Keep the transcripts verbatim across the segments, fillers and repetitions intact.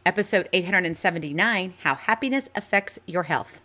episode eight hundred seventy-nine, How Happiness Affects Your Health.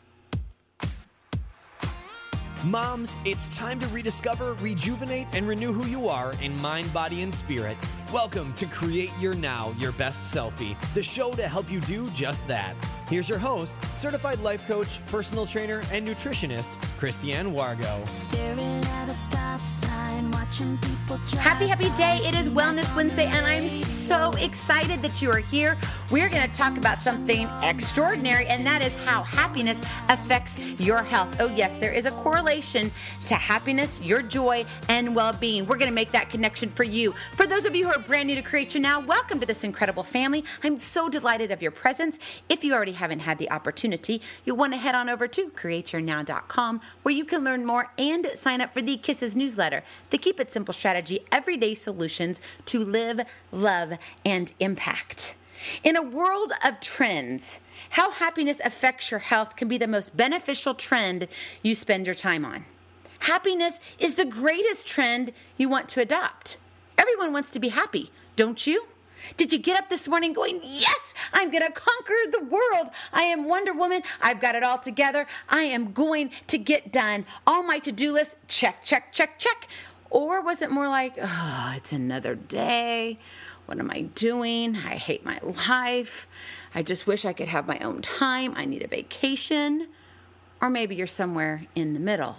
Moms, it's time to rediscover, rejuvenate, and renew who you are in mind, body, and spirit. Welcome to Create Your Now, Your Best Selfie, the show to help you do just that. Here's your host, certified life coach, personal trainer, and nutritionist, Christiane Wargo. Staring at a stop sign, watching people drive. Happy, happy day. It is Wellness Wednesday, and I'm so excited that you are here. We're going to talk about something extraordinary, and that is how happiness affects your health. Oh, yes, there is a correlation to happiness, your joy, and well-being. We're going to make that connection for you. For those of you who are brand new to Create Your Now, welcome to this incredible family. I'm so delighted of your presence. If you already haven't had the opportunity, you'll want to head on over to create your now dot com, where you can learn more and sign up for the Kisses newsletter, the Keep It Simple strategy, everyday solutions to live, love, and impact. In a world of trends, how happiness affects your health can be the most beneficial trend you spend your time on. Happiness is the greatest trend you want to adopt. Everyone wants to be happy, don't you? Did you get up this morning going, yes, I'm going to conquer the world. I am Wonder Woman. I've got it all together. I am going to get done. All my to-do list, check, check, check, check. Or was it more like, oh, it's another day. What am I doing? I hate my life. I just wish I could have my own time. I need a vacation. Or maybe you're somewhere in the middle.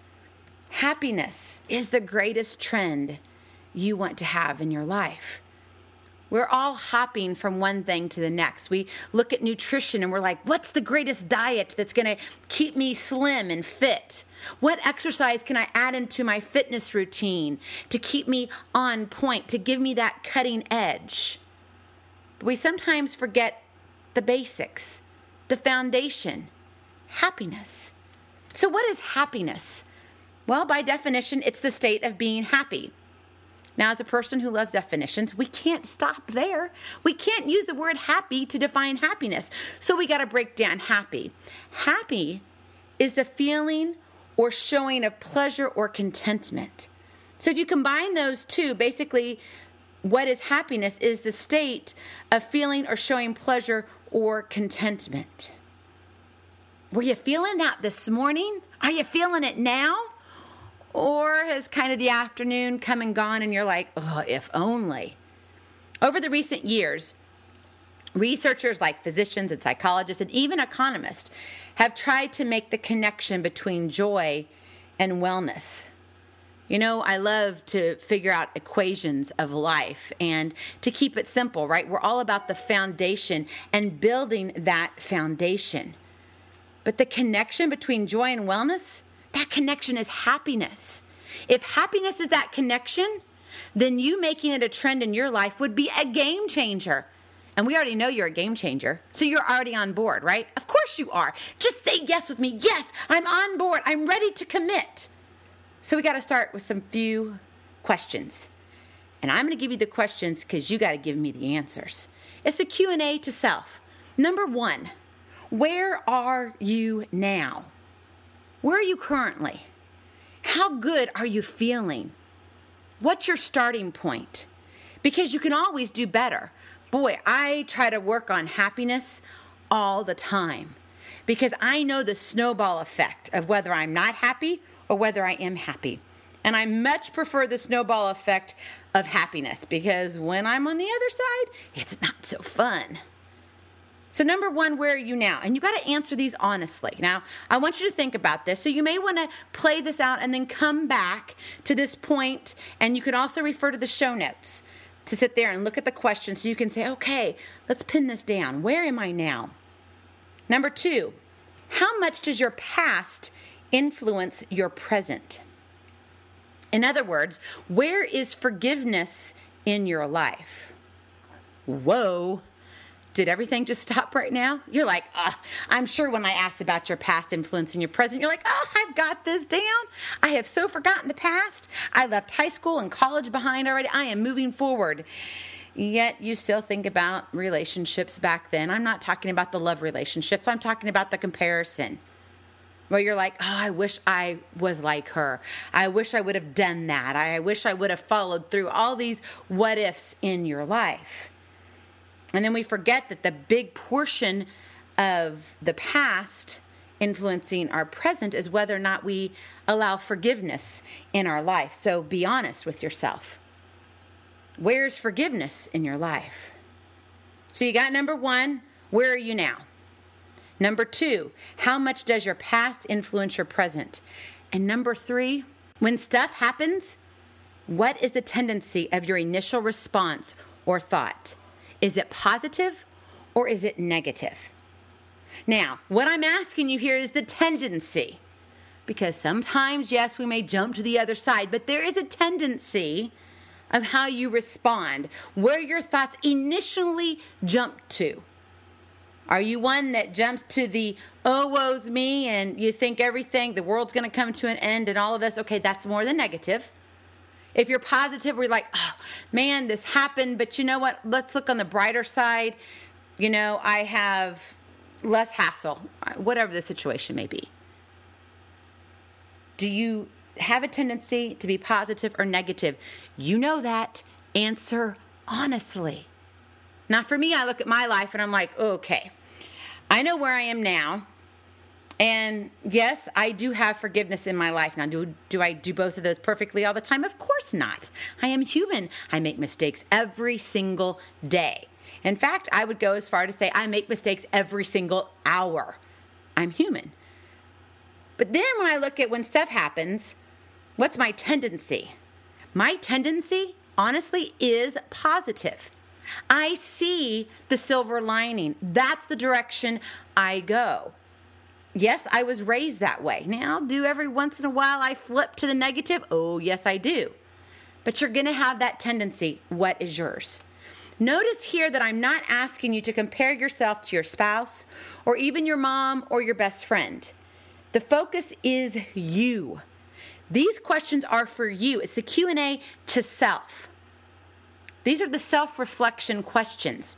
Happiness is the greatest trend you want to have in your life. We're all hopping from one thing to the next. We look at nutrition and we're like, what's the greatest diet that's going to keep me slim and fit? What exercise can I add into my fitness routine to keep me on point, to give me that cutting edge? But we sometimes forget the basics, the foundation, happiness. So what is happiness? Well, by definition, it's the state of being happy. Now, as a person who loves definitions, we can't stop there. We can't use the word happy to define happiness. So we got to break down happy. Happy is the feeling or showing of pleasure or contentment. So if you combine those two, basically what is happiness is the state of feeling or showing pleasure or contentment. Were you feeling that this morning? Are you feeling it now? Or has kind of the afternoon come and gone and you're like, oh, if only. Over the recent years, researchers like physicians and psychologists and even economists have tried to make the connection between joy and wellness. You know, I love to figure out equations of life and to keep it simple, right? We're all about the foundation and building that foundation. But the connection between joy and wellness, that connection is happiness. If happiness is that connection, then you making it a trend in your life would be a game changer. And we already know you're a game changer, so you're already on board, right? Of course you are. Just say yes with me. Yes, I'm on board. I'm ready to commit. So we got to start with some few questions. And I'm going to give you the questions because you got to give me the answers. It's a Q and A to self. Number one, where are you now? Where are you currently? How good are you feeling? What's your starting point? Because you can always do better. Boy, I try to work on happiness all the time because I know the snowball effect of whether I'm not happy or whether I am happy. And I much prefer the snowball effect of happiness because when I'm on the other side, it's not so fun. So number one, where are you now? And you got to answer these honestly. Now, I want you to think about this. So you may want to play this out and then come back to this point. And you can also refer to the show notes to sit there and look at the question so you can say, okay, let's pin this down. Where am I now? Number two, how much does your past influence your present? In other words, where is forgiveness in your life? Whoa. Did everything just stop right now? You're like, ah, I'm sure when I asked about your past influence in your present, you're like, oh, I've got this down. I have so forgotten the past. I left high school and college behind already. I am moving forward. Yet you still think about relationships back then. I'm not talking about the love relationships. I'm talking about the comparison. Where you're like, oh, I wish I was like her. I wish I would have done that. I wish I would have followed through all these what ifs in your life. And then we forget that the big portion of the past influencing our present is whether or not we allow forgiveness in our life. So be honest with yourself. Where's forgiveness in your life? So you got number one, where are you now? Number two, how much does your past influence your present? And number three, when stuff happens, what is the tendency of your initial response or thought? Is it positive or is it negative? Now, what I'm asking you here is the tendency. Because sometimes, yes, we may jump to the other side, but there is a tendency of how you respond, where your thoughts initially jump to. Are you one that jumps to the, oh, woe's me, and you think everything, the world's going to come to an end and all of this? Okay, that's more than negative. If you're positive, we're like, oh, man, this happened, but you know what? Let's look on the brighter side. You know, I have less hassle, whatever the situation may be. Do you have a tendency to be positive or negative? You know that. Answer honestly. Now, for me, I look at my life and I'm like, okay, I know where I am now. And yes, I do have forgiveness in my life. Now, do, do I do both of those perfectly all the time? Of course not. I am human. I make mistakes every single day. In fact, I would go as far to say I make mistakes every single hour. I'm human. But then when I look at when stuff happens, what's my tendency? My tendency, honestly, is positive. I see the silver lining. That's the direction I go. Yes, I was raised that way. Now, do every once in a while I flip to the negative? Oh, yes, I do. But you're going to have that tendency. What is yours? Notice here that I'm not asking you to compare yourself to your spouse or even your mom or your best friend. The focus is you. These questions are for you. It's the Q and A to self. These are the self-reflection questions.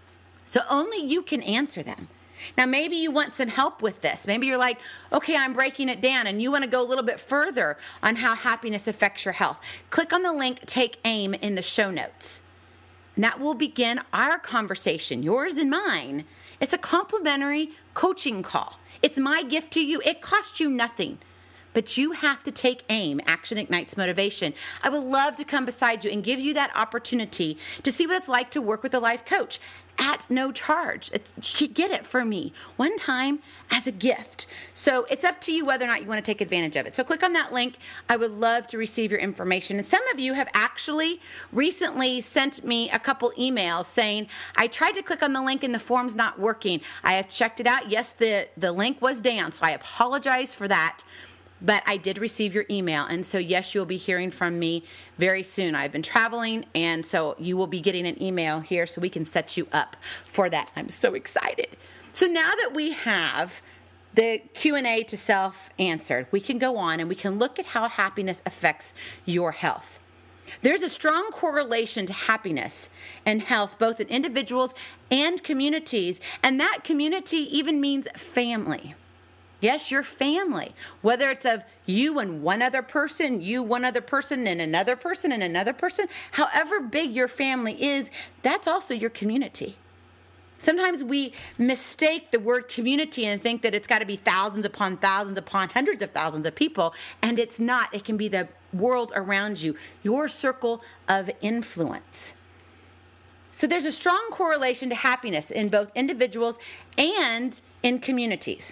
So only you can answer them. Now, maybe you want some help with this. Maybe you're like, okay, I'm breaking it down, and you want to go a little bit further on how happiness affects your health. Click on the link, Take Aim, in the show notes. And that will begin our conversation, yours and mine. It's a complimentary coaching call. It's my gift to you. It costs you nothing. But you have to take aim. Action ignites motivation. I would love to come beside you and give you that opportunity to see what it's like to work with a life coach at no charge. It's, you get it from me one time as a gift. So it's up to you whether or not you want to take advantage of it. So click on that link. I would love to receive your information. And some of you have actually recently sent me a couple emails saying, I tried to click on the link and the form's not working. I have checked it out. Yes, the, the link was down. So I apologize for that. But I did receive your email, and so yes, you'll be hearing from me very soon. I've been traveling, and so you will be getting an email here so we can set you up for that. I'm so excited. So now that we have the Q and A to self answered, we can go on and we can look at how happiness affects your health. There's a strong correlation to happiness and health, both in individuals and communities, and that community even means family. Yes, your family, whether it's of you and one other person, you, one other person, and another person, and another person, however big your family is, that's also your community. Sometimes we mistake the word community and think that it's got to be thousands upon thousands upon hundreds of thousands of people, and it's not. It can be the world around you, your circle of influence. So there's a strong correlation to happiness in both individuals and in communities.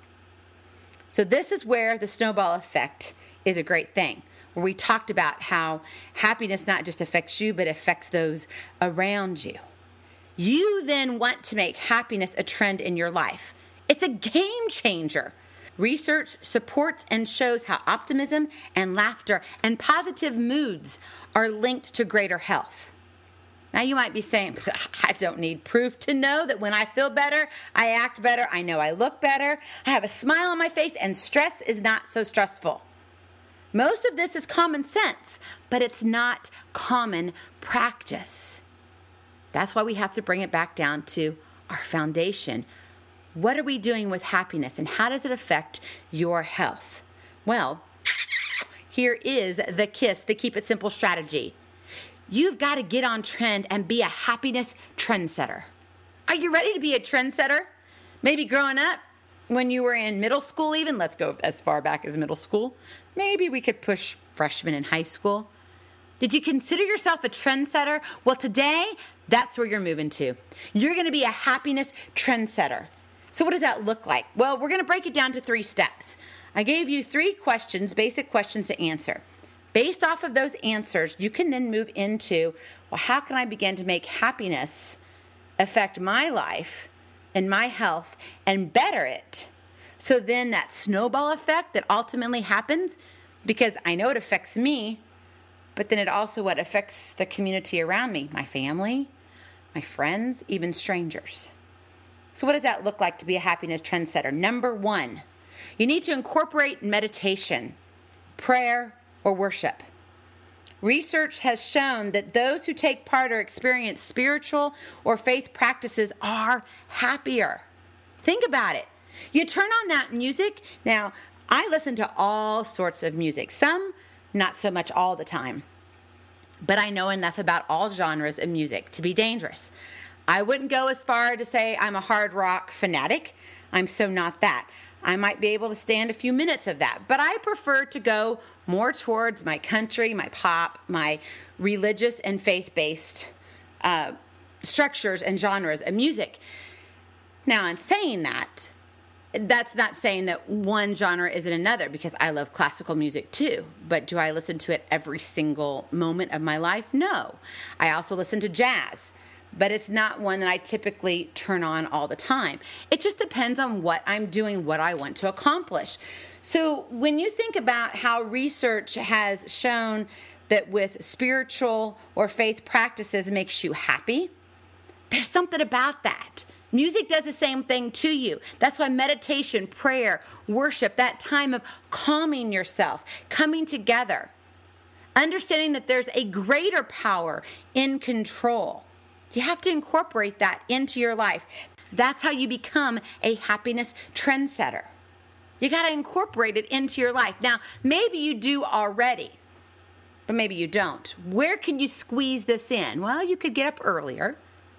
So this is where the snowball effect is a great thing, where we talked about how happiness not just affects you, but affects those around you. You then want to make happiness a trend in your life. It's a game changer. Research supports and shows how optimism and laughter and positive moods are linked to greater health. Now you might be saying, I don't need proof to know that when I feel better, I act better, I know I look better, I have a smile on my face, and stress is not so stressful. Most of this is common sense, but it's not common practice. That's why we have to bring it back down to our foundation. What are we doing with happiness, and how does it affect your health? Well, here is the KISS, the Keep It Simple strategy. you've got to get on trend and be a happiness trendsetter. Are you ready to be a trendsetter? Maybe growing up, when you were in middle school even, let's go as far back as middle school. Maybe we could push freshmen in high school. Did you consider yourself a trendsetter? Well, today, that's where you're moving to. You're going to be a happiness trendsetter. So what does that look like? Well, we're going to break it down to three steps. I gave you three questions, basic questions to answer. Based off of those answers, you can then move into, well, how can I begin to make happiness affect my life and my health and better it? So then that snowball effect that ultimately happens, because I know it affects me, but then it also what affects the community around me, my family, my friends, even strangers. So what does that look like to be a happiness trendsetter? Number one, you need to incorporate meditation, prayer, or worship. Research has shown that those who take part or experience spiritual or faith practices are happier. Think about it. You turn on that music. Now, I listen to all sorts of music. Some, not so much all the time. But I know enough about all genres of music to be dangerous. I wouldn't go as far to say I'm a hard rock fanatic. I'm so not that. I might be able to stand a few minutes of that, but I prefer to go more towards my country, my pop, my religious and faith-based uh, structures and genres of music. Now, in saying that, that's not saying that one genre isn't another, because I love classical music too. But do I listen to it every single moment of my life? No. I also listen to jazz, but it's not one that I typically turn on all the time. It just depends on what I'm doing, what I want to accomplish. So when you think about how research has shown that with spiritual or faith practices makes you happy, there's something about that. Music does the same thing to you. That's why meditation, prayer, worship, that time of calming yourself, coming together, understanding that there's a greater power in control. You have to incorporate that into your life. That's how you become a happiness trendsetter. You got to incorporate it into your life. Now, maybe you do already, but maybe you don't. Where can you squeeze this in? Well, you could get up earlier.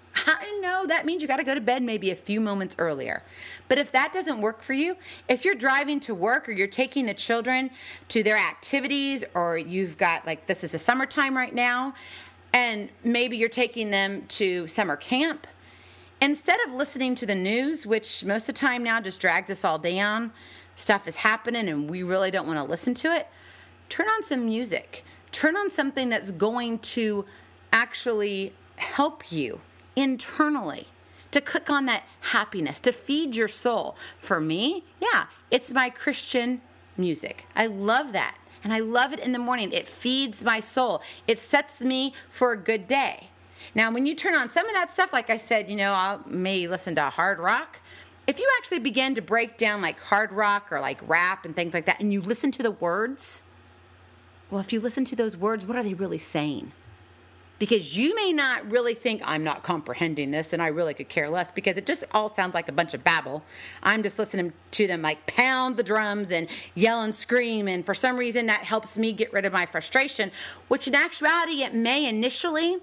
I know that means you got to go to bed maybe a few moments earlier. But if that doesn't work for you, if you're driving to work or you're taking the children to their activities, or you've got, like, this is the summertime right now, and maybe you're taking them to summer camp, instead of listening to the news, which most of the time now just drags us all down, stuff is happening and we really don't want to listen to it, turn on some music. Turn on something that's going to actually help you internally to click on that happiness, to feed your soul. For me, yeah, it's my Christian music. I love that. And I love it in the morning. It feeds my soul. It sets me for a good day. Now, when you turn on some of that stuff, like I said, you know, I may listen to hard rock. If you actually begin to break down like hard rock or like rap and things like that, and you listen to the words, well, if you listen to those words, what are they really saying? Because you may not really think, I'm not comprehending this and I really could care less, because it just all sounds like a bunch of babble. I'm just listening to them like pound the drums and yell and scream, and for some reason that helps me get rid of my frustration, which in actuality it may initially,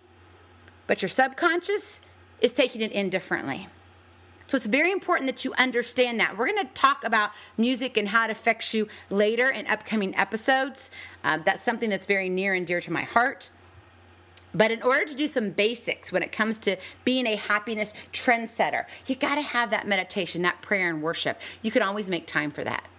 but your subconscious is taking it in differently. So it's very important that you understand that. We're going to talk about music and how it affects you later in upcoming episodes. Uh, that's something that's very near and dear to my heart. But in order to do some basics when it comes to being a happiness trendsetter, you got to have that meditation, that prayer and worship. You can always make time for that.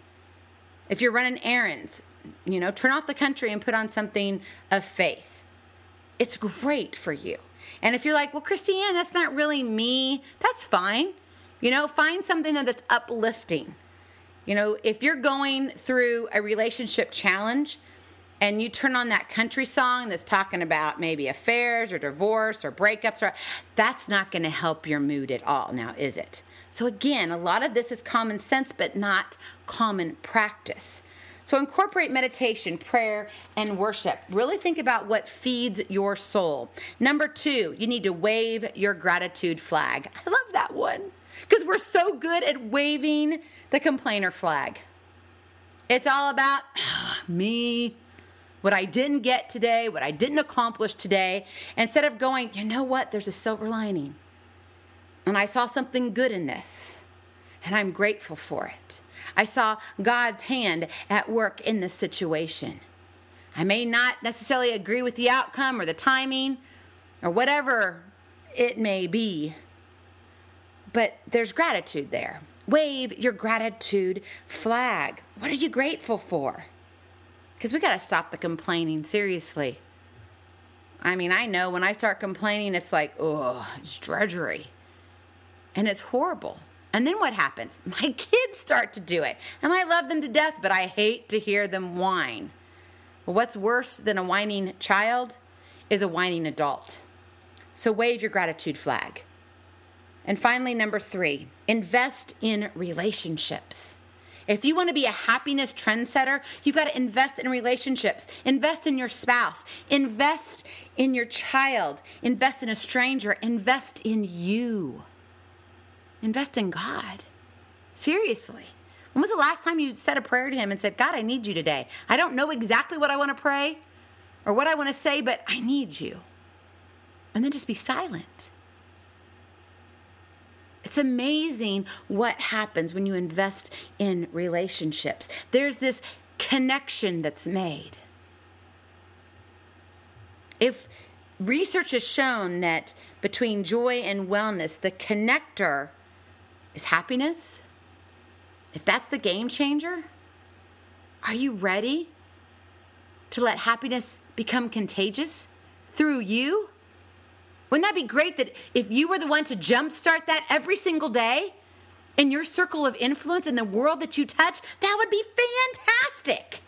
If you're running errands, you know, turn off the country and put on something of faith. It's great for you. And if you're like, well, Christiane, that's not really me, that's fine. You know, find something that's uplifting. You know, if you're going through a relationship challenge, and you turn on that country song that's talking about maybe affairs or divorce or breakups, or that's not going to help your mood at all now, is it? So again, a lot of this is common sense, but not common practice. So incorporate meditation, prayer, and worship. Really think about what feeds your soul. Number two, you need to wave your gratitude flag. I love that one, because we're so good at waving the complainer flag. It's all about oh, me. what I didn't get today, what I didn't accomplish today, instead of going, you know what, there's a silver lining. And I saw something good in this, and I'm grateful for it. I saw God's hand at work in this situation. I may not necessarily agree with the outcome or the timing or whatever it may be, but there's gratitude there. Wave your gratitude flag. What are you grateful for? Because we got to stop the complaining, seriously. I mean, I know when I start complaining, it's like, oh, it's drudgery. And it's horrible. And then what happens? My kids start to do it. And I love them to death, but I hate to hear them whine. Well, what's worse than a whining child is a whining adult. So wave your gratitude flag. And finally, number three, invest in relationships. If you want to be a happiness trendsetter, you've got to invest in relationships. Invest in your spouse. Invest in your child. Invest in a stranger. Invest in you. Invest in God. Seriously. When was the last time you said a prayer to him and said, God, I need you today. I don't know exactly what I want to pray or what I want to say, but I need you. And then just be silent. It's amazing what happens when you invest in relationships. There's this connection that's made. If research has shown that between joy and wellness, the connector is happiness, if that's the game changer, are you ready to let happiness become contagious through you? Wouldn't that be great that if you were the one to jumpstart that every single day in your circle of influence in the world that you touch? That would be fantastic.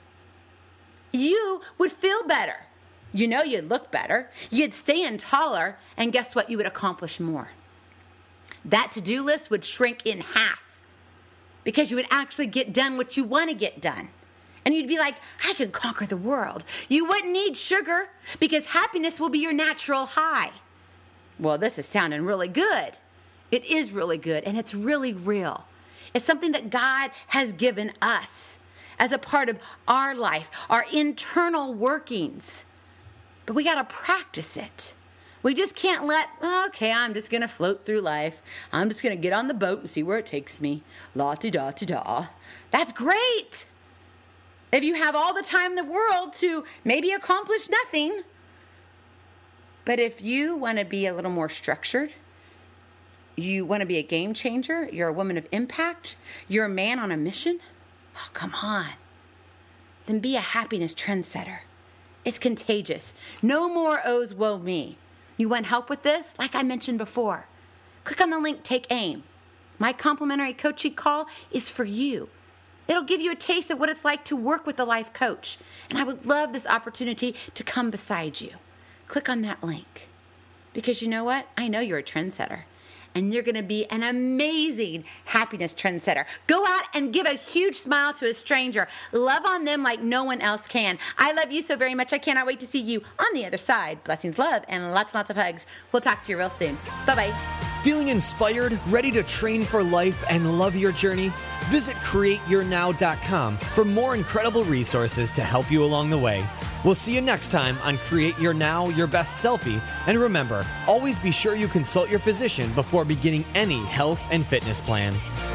You would feel better. You know you'd look better. You'd stand taller. And guess what? You would accomplish more. That to-do list would shrink in half because you would actually get done what you want to get done. And you'd be like, I can conquer the world. You wouldn't need sugar because happiness will be your natural high. Well, this is sounding really good. It is really good, and it's really real. It's something that God has given us as a part of our life, our internal workings. But we got to practice it. We just can't let, okay, I'm just going to float through life. I'm just going to get on the boat and see where it takes me. La-ti-da-ti-da. That's great. If you have all the time in the world to maybe accomplish nothing. But if you want to be a little more structured, you want to be a game changer, you're a woman of impact, you're a man on a mission, oh, come on. Then be a happiness trendsetter. It's contagious. No more ohs, woe me. You want help with this? Like I mentioned before, click on the link, Take Aim. My complimentary coaching call is for you. It'll give you a taste of what it's like to work with a life coach. And I would love this opportunity to come beside you. Click on that link. Because you know what? I know you're a trendsetter. And you're going to be an amazing happiness trendsetter. Go out and give a huge smile to a stranger. Love on them like no one else can. I love you so very much. I cannot wait to see you on the other side. Blessings, love, and lots and lots of hugs. We'll talk to you real soon. Bye-bye. Feeling inspired, ready to train for life, and love your journey? Visit create your now dot com for more incredible resources to help you along the way. We'll see you next time on Create Your Now, Your Best Selfie. And remember, always be sure you consult your physician before beginning any health and fitness plan.